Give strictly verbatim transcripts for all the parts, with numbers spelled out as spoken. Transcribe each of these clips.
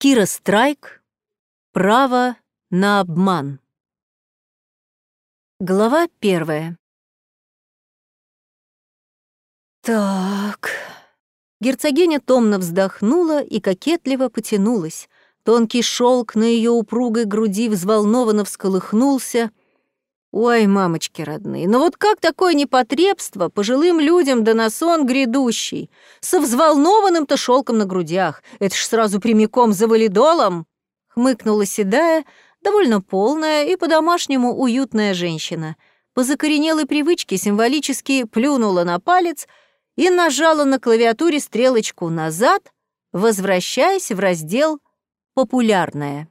Кира Страйк. Право на обман. Глава первая. Так. Герцогиня томно вздохнула и кокетливо потянулась. Тонкий шелк на ее упругой груди взволнованно всколыхнулся. Ой, мамочки родные, ну вот как такое непотребство пожилым людям да на сон грядущий, со взволнованным-то шелком на грудях? Это ж сразу прямиком за валидолом! Хмыкнула седая, довольно полная и по-домашнему уютная женщина. По закоренелой привычке символически плюнула на палец и нажала на клавиатуре стрелочку назад, возвращаясь в раздел «Популярное».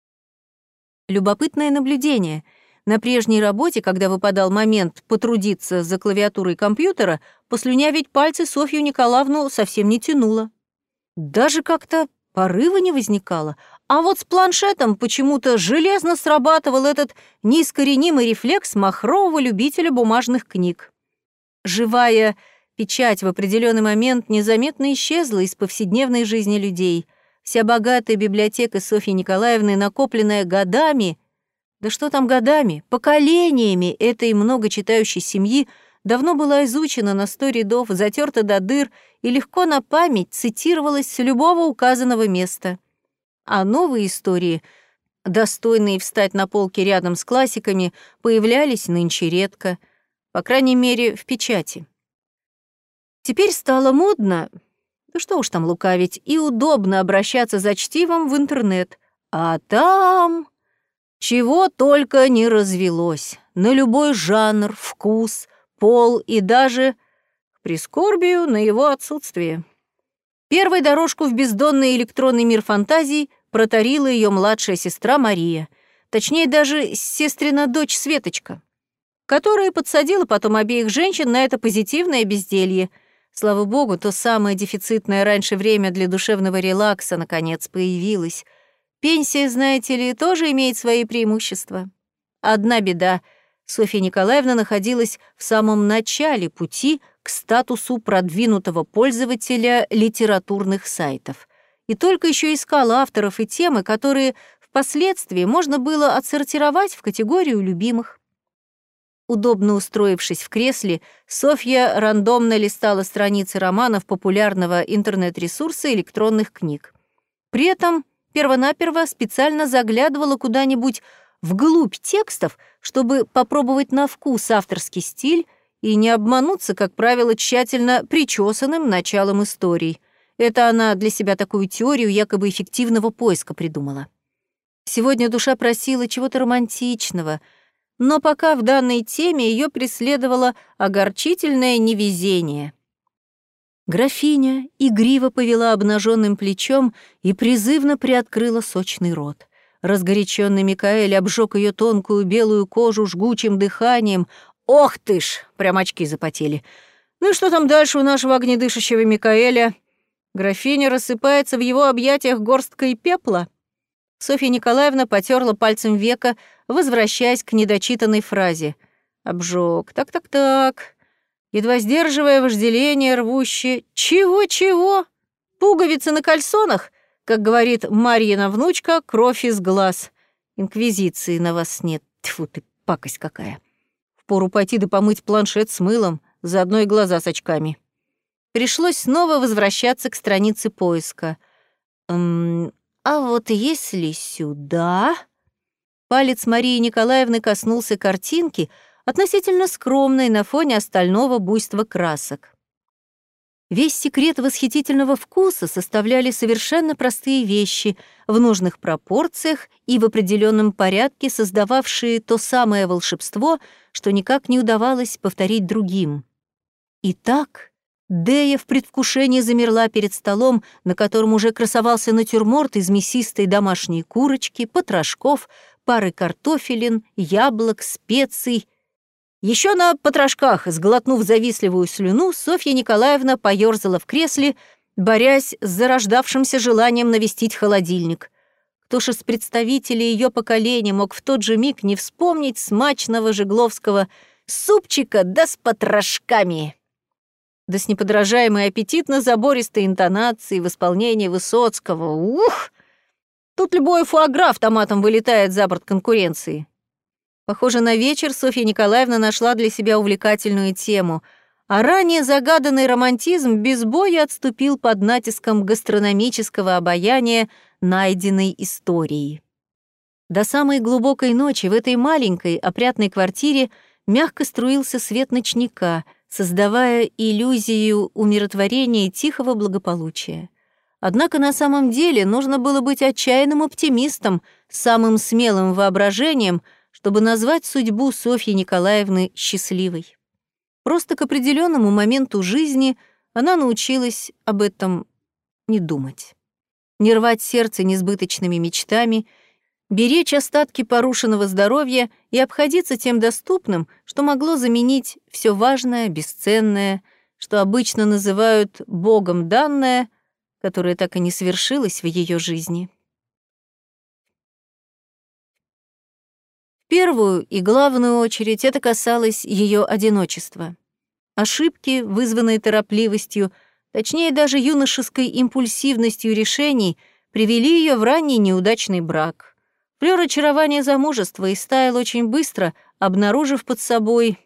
Любопытное наблюдение. На прежней работе, когда выпадал момент потрудиться за клавиатурой компьютера, послюнявить пальцы Софью Николаевну совсем не тянуло. Даже как-то порыва не возникало. А вот с планшетом почему-то железно срабатывал этот неискоренимый рефлекс махрового любителя бумажных книг. Живая печать в определенный момент незаметно исчезла из повседневной жизни людей. Вся богатая библиотека Софьи Николаевны, накопленная годами, да что там годами, поколениями этой многочитающей семьи, давно была изучена на сто рядов, затерта до дыр и легко на память цитировалась с любого указанного места. А новые истории, достойные встать на полке рядом с классиками, появлялись нынче редко, по крайней мере, в печати. Теперь стало модно, да что уж там лукавить, и удобно обращаться за чтивом в интернет. А там чего только не развелось. На любой жанр, вкус, пол и даже, к прискорбию, на его отсутствие. Первой дорожку в бездонный электронный мир фантазий протарила ее младшая сестра Мария, точнее даже сестрина дочь Светочка, которая подсадила потом обеих женщин на это позитивное безделье. Слава богу, то самое дефицитное раньше время для душевного релакса наконец появилось. Пенсия, знаете ли, тоже имеет свои преимущества. Одна беда. Софья Николаевна находилась в самом начале пути к статусу продвинутого пользователя литературных сайтов. И только еще искала авторов и темы, которые впоследствии можно было отсортировать в категорию любимых. Удобно устроившись в кресле, Софья рандомно листала страницы романов популярного интернет-ресурса электронных книг. При этом первонаперво специально заглядывала куда-нибудь вглубь текстов, чтобы попробовать на вкус авторский стиль и не обмануться, как правило, тщательно причесанным началом историй. Это она для себя такую теорию якобы эффективного поиска придумала. Сегодня душа просила чего-то романтичного, но пока в данной теме ее преследовало огорчительное невезение. Графиня игриво повела обнаженным плечом и призывно приоткрыла сочный рот. Разгоряченный Микаэль обжег ее тонкую белую кожу жгучим дыханием. Ох ты ж! Прям очки запотели. Ну и что там дальше у нашего огнедышащего Микаэля? Графиня рассыпается в его объятиях горсткой пепла. Софья Николаевна потерла пальцем века, возвращаясь к недочитанной фразе. Обжег. Так-так-так. Едва сдерживая вожделение рвущее. Чего-чего? Пуговицы на кальсонах? Как говорит Марьина внучка, кровь из глаз. Инквизиции на вас нет. Тьфу ты, пакость какая. Впору пойти да помыть планшет с мылом, заодно и глаза с очками. Пришлось снова возвращаться к странице поиска. Эм, а вот если сюда... Палец Марии Николаевны коснулся картинки, относительно скромной на фоне остального буйства красок. Весь секрет восхитительного вкуса составляли совершенно простые вещи, в нужных пропорциях и в определенном порядке создававшие то самое волшебство, что никак не удавалось повторить другим. Итак, Дея в предвкушении замерла перед столом, на котором уже красовался натюрморт из мясистой домашней курочки, потрошков, пары картофелин, яблок, специй. Еще на потрошках, сглотнув завистливую слюну, Софья Николаевна поёрзала в кресле, борясь с зарождавшимся желанием навестить холодильник. Кто ж из представителей ее поколения мог в тот же миг не вспомнить смачного жигловского супчика да с потрошками? Да с неподражаемой аппетитно-забористой интонацией в исполнении Высоцкого. Ух! Тут любой фуагра автоматом вылетает за борт конкуренции. Похоже, на вечер Софья Николаевна нашла для себя увлекательную тему, а ранее загаданный романтизм без боя отступил под натиском гастрономического обаяния найденной истории. До самой глубокой ночи в этой маленькой опрятной квартире мягко струился свет ночника, создавая иллюзию умиротворения и тихого благополучия. Однако на самом деле нужно было быть отчаянным оптимистом, самым смелым воображением, чтобы назвать судьбу Софьи Николаевны счастливой. Просто к определенному моменту жизни она научилась об этом не думать. Не рвать сердце несбыточными мечтами, беречь остатки порушенного здоровья и обходиться тем доступным, что могло заменить все важное, бесценное, что обычно называют «богом данное», которое так и не свершилось в ее жизни. В первую и главную очередь это касалось ее одиночества. Ошибки, вызванные торопливостью, точнее даже юношеской импульсивностью решений, привели ее в ранний неудачный брак. Флёр очарования замужества истаял очень быстро, обнаружив под собой,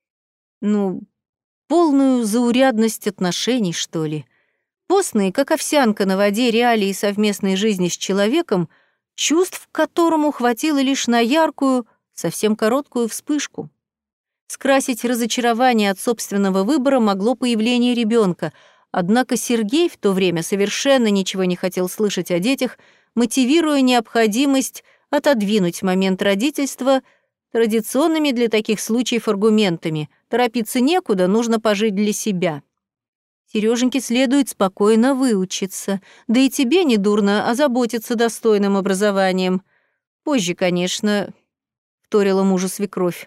ну, полную заурядность отношений, что ли. Постные, как овсянка на воде, реалии совместной жизни с человеком, чувств к которому хватило лишь на яркую, совсем короткую вспышку. Скрасить разочарование от собственного выбора могло появление ребенка, однако Сергей в то время совершенно ничего не хотел слышать о детях, мотивируя необходимость отодвинуть момент родительства традиционными для таких случаев аргументами: торопиться некуда, нужно пожить для себя. Серёженьке следует спокойно выучиться, да и тебе недурно озаботиться достойным образованием. Позже, конечно, вторила мужу свекровь.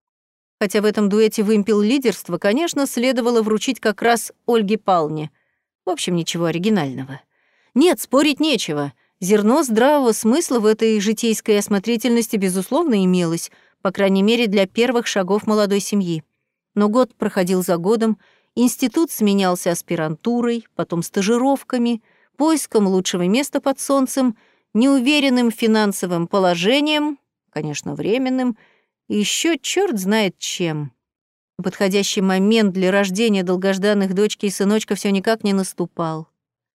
Хотя в этом дуэте вымпел лидерство, конечно, следовало вручить как раз Ольге Павловне. В общем, ничего оригинального. Нет, спорить нечего. Зерно здравого смысла в этой житейской осмотрительности, безусловно, имелось, по крайней мере, для первых шагов молодой семьи. Но год проходил за годом, институт сменялся аспирантурой, потом стажировками, поиском лучшего места под солнцем, неуверенным финансовым положением, конечно, временным, и ещё чёрт знает чем. Подходящий момент для рождения долгожданных дочки и сыночка всё никак не наступал.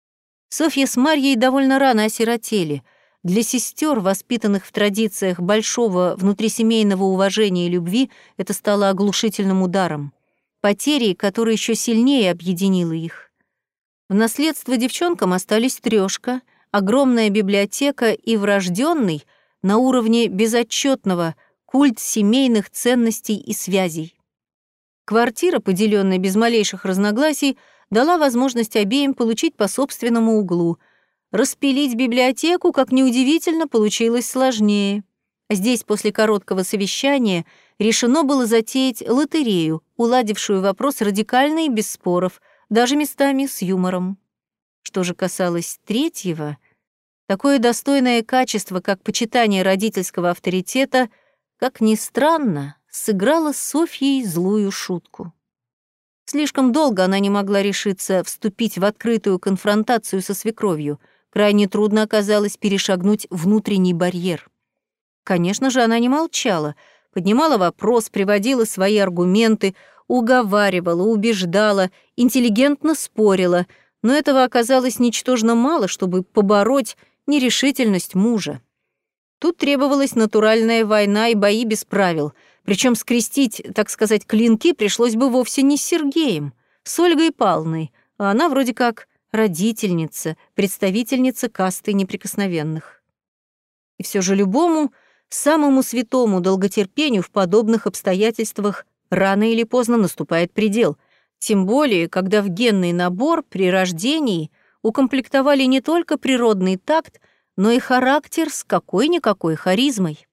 Софья с Марьей довольно рано осиротели. Для сестер, воспитанных в традициях большого внутрисемейного уважения и любви, это стало оглушительным ударом, потерей, которая еще сильнее объединила их. В наследство девчонкам остались трёшка, огромная библиотека и врожденный, на уровне безотчетного, культ семейных ценностей и связей. Квартира, поделенная без малейших разногласий, дала возможность обеим получить по собственному углу. Распилить библиотеку, как неудивительно, получилось сложнее. Здесь после короткого совещания решено было затеять лотерею, уладившую вопрос радикально и без споров, даже местами с юмором. Что же касалось третьего, такое достойное качество, как почитание родительского авторитета, как ни странно, сыграла с Софьей злую шутку. Слишком долго она не могла решиться вступить в открытую конфронтацию со свекровью. Крайне трудно оказалось перешагнуть внутренний барьер. Конечно же, она не молчала, поднимала вопрос, приводила свои аргументы, уговаривала, убеждала, интеллигентно спорила, но этого оказалось ничтожно мало, чтобы побороть нерешительность мужа. Тут требовалась натуральная война и бои без правил, причем скрестить, так сказать, клинки пришлось бы вовсе не с Сергеем, с Ольгой Павловной, а она вроде как родительница, представительница касты неприкосновенных. И все же любому, самому святому долготерпению в подобных обстоятельствах рано или поздно наступает предел, тем более, когда в генный набор при рождении укомплектовали не только природный такт, но и характер с какой-никакой харизмой.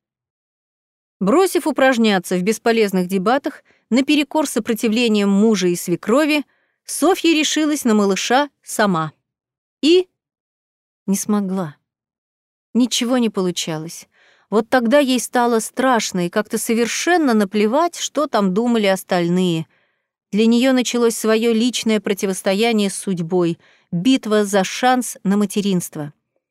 Бросив упражняться в бесполезных дебатах, наперекор сопротивлениям мужа и свекрови, Софья решилась на малыша сама. И не смогла. Ничего не получалось. Вот тогда ей стало страшно и как-то совершенно наплевать, что там думали остальные. Для нее началось свое личное противостояние с судьбой, битва за шанс на материнство.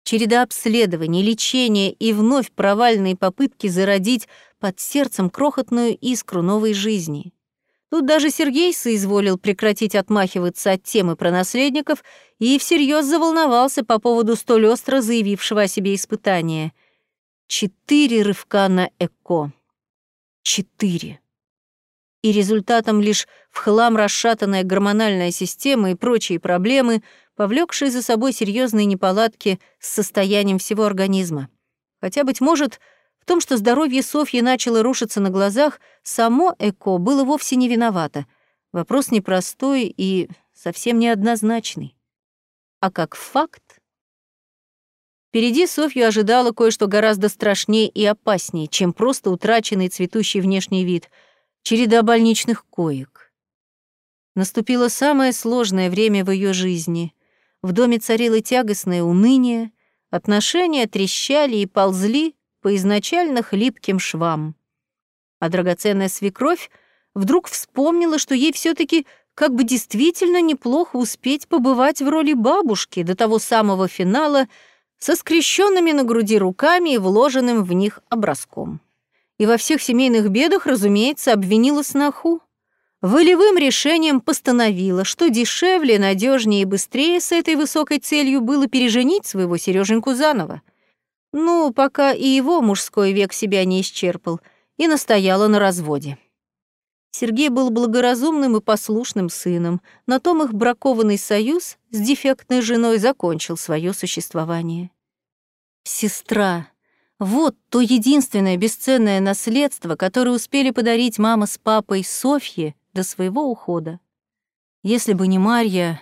Череда обследований, лечения и вновь провальные попытки зародить под сердцем крохотную искру новой жизни. Тут даже Сергей соизволил прекратить отмахиваться от темы про наследников и всерьез заволновался по поводу столь остро заявившего о себе испытания. Четыре рывка на ЭКО. Четыре. И результатом лишь в хлам расшатанная гормональная система и прочие проблемы, повлекшие за собой серьезные неполадки с состоянием всего организма. Хотя, быть может, в том, что здоровье Софьи начало рушиться на глазах, само ЭКО было вовсе не виновато. Вопрос непростой и совсем неоднозначный. А как факт? Впереди Софью ожидало кое-что гораздо страшнее и опаснее, чем просто утраченный цветущий внешний вид — череда больничных коек. Наступило самое сложное время в ее жизни. В доме царило тягостное уныние, отношения трещали и ползли по изначально хлипким швам. А драгоценная свекровь вдруг вспомнила, что ей все-таки как бы действительно неплохо успеть побывать в роли бабушки до того самого финала со скрещенными на груди руками и вложенным в них образком. И во всех семейных бедах, разумеется, обвинила сноху. Волевым решением постановила, что дешевле, надежнее и быстрее с этой высокой целью было переженить своего Сереженьку заново. Ну, пока и его мужской век себя не исчерпал, и настояла на разводе. Сергей был благоразумным и послушным сыном, на том их бракованный союз с дефектной женой закончил свое существование. Сестра. Вот то единственное бесценное наследство, которое успели подарить мама с папой Софье до своего ухода. Если бы не Марья...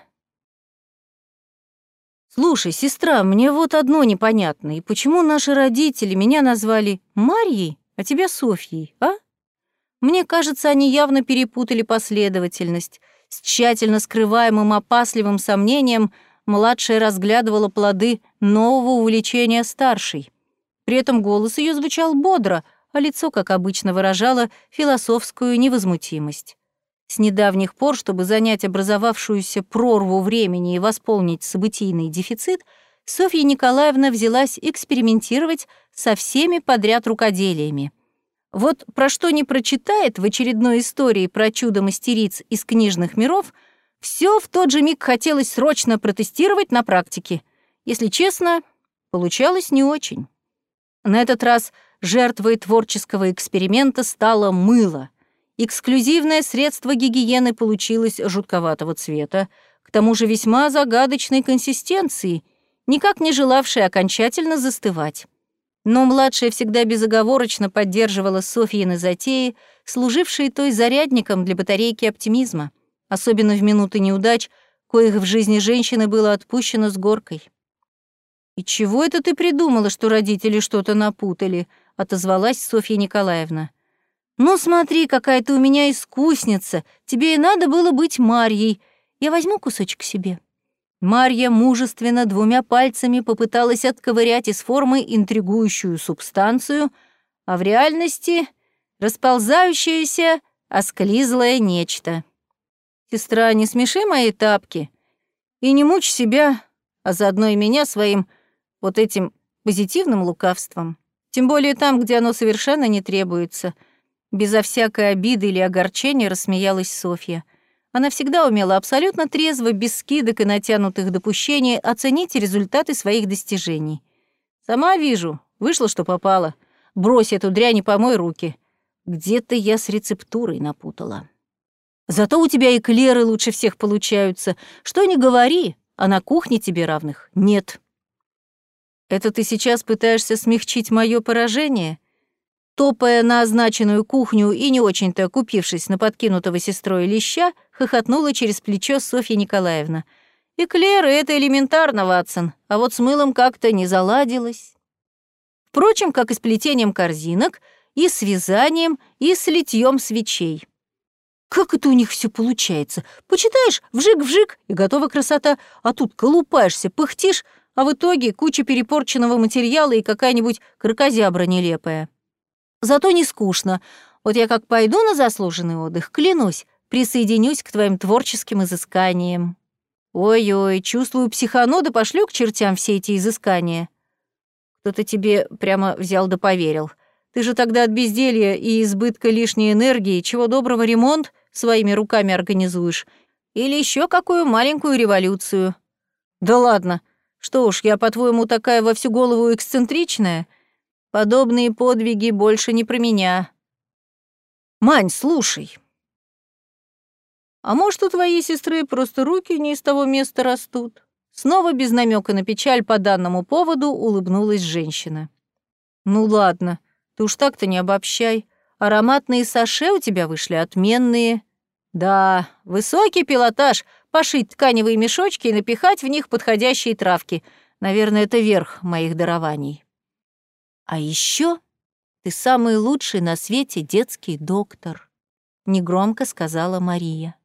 Слушай, сестра, мне вот одно непонятно, и почему наши родители меня назвали Марьей, а тебя Софьей, а? Мне кажется, они явно перепутали последовательность. С тщательно скрываемым опасливым сомнением младшая разглядывала плоды нового увлечения старшей. При этом голос ее звучал бодро, а лицо, как обычно, выражало философскую невозмутимость. С недавних пор, чтобы занять образовавшуюся прорву времени и восполнить событийный дефицит, Софья Николаевна взялась экспериментировать со всеми подряд рукоделиями. Вот про что не прочитает в очередной истории про чудо-мастериц из книжных миров, все в тот же миг хотелось срочно протестировать на практике. Если честно, получалось не очень. На этот раз жертвой творческого эксперимента стало мыло. Эксклюзивное средство гигиены получилось жутковатого цвета, к тому же весьма загадочной консистенции, никак не желавшей окончательно застывать. Но младшая всегда безоговорочно поддерживала Софьины затеи, служившие той зарядником для батарейки оптимизма, особенно в минуты неудач, коих в жизни женщины было отпущено с горкой. «И чего это ты придумала, что родители что-то напутали?» — отозвалась Софья Николаевна. «Ну смотри, какая ты у меня искусница, тебе и надо было быть Марьей. Я возьму кусочек себе». Марья мужественно двумя пальцами попыталась отковырять из формы интригующую субстанцию, а в реальности — расползающееся, осклизлое нечто. «Сестра, не смеши мои тапки и не мучь себя, а заодно и меня своим вот этим позитивным лукавством. Тем более там, где оно совершенно не требуется». Безо всякой обиды или огорчения рассмеялась Софья. Она всегда умела абсолютно трезво, без скидок и натянутых допущений оценить результаты своих достижений. «Сама вижу, вышло, что попало. Брось эту дрянь и помой руки. Где-то я с рецептурой напутала. Зато у тебя эклеры лучше всех получаются. Что ни говори, а на кухне тебе равных нет». «Это ты сейчас пытаешься смягчить мое поражение?» Топая на означенную кухню и не очень-то купившись на подкинутого сестрой леща, хохотнула через плечо Софья Николаевна. «Эклеры — это элементарно, Ватсон, а вот с мылом как-то не заладилось. Впрочем, как и с плетением корзинок, и с вязанием, и с литьем свечей. Как это у них все получается? Почитаешь, вжик-вжик, и готова красота, а тут колупаешься, пыхтишь, а в итоге куча перепорченного материала и какая-нибудь кракозябра нелепая. Зато не скучно. Вот я как пойду на заслуженный отдых, клянусь, присоединюсь к твоим творческим изысканиям. Ой-ой, чувствую, психану да пошлю к чертям все эти изыскания. Кто-то тебе прямо взял да поверил. Ты же тогда от безделья и избытка лишней энергии, чего доброго, ремонт своими руками организуешь. Или еще какую маленькую революцию. Да ладно. Что уж, я, по-твоему, такая во всю голову эксцентричная? Подобные подвиги больше не про меня. Мань, слушай. А может, у твоей сестры просто руки не из того места растут? Снова без намека на печаль по данному поводу улыбнулась женщина. Ну ладно, ты уж так-то не обобщай. Ароматные саше у тебя вышли отменные. Да, высокий пилотаж, пошить тканевые мешочки и напихать в них подходящие травки. Наверное, это верх моих дарований. А еще ты самый лучший на свете детский доктор, негромко сказала Мария.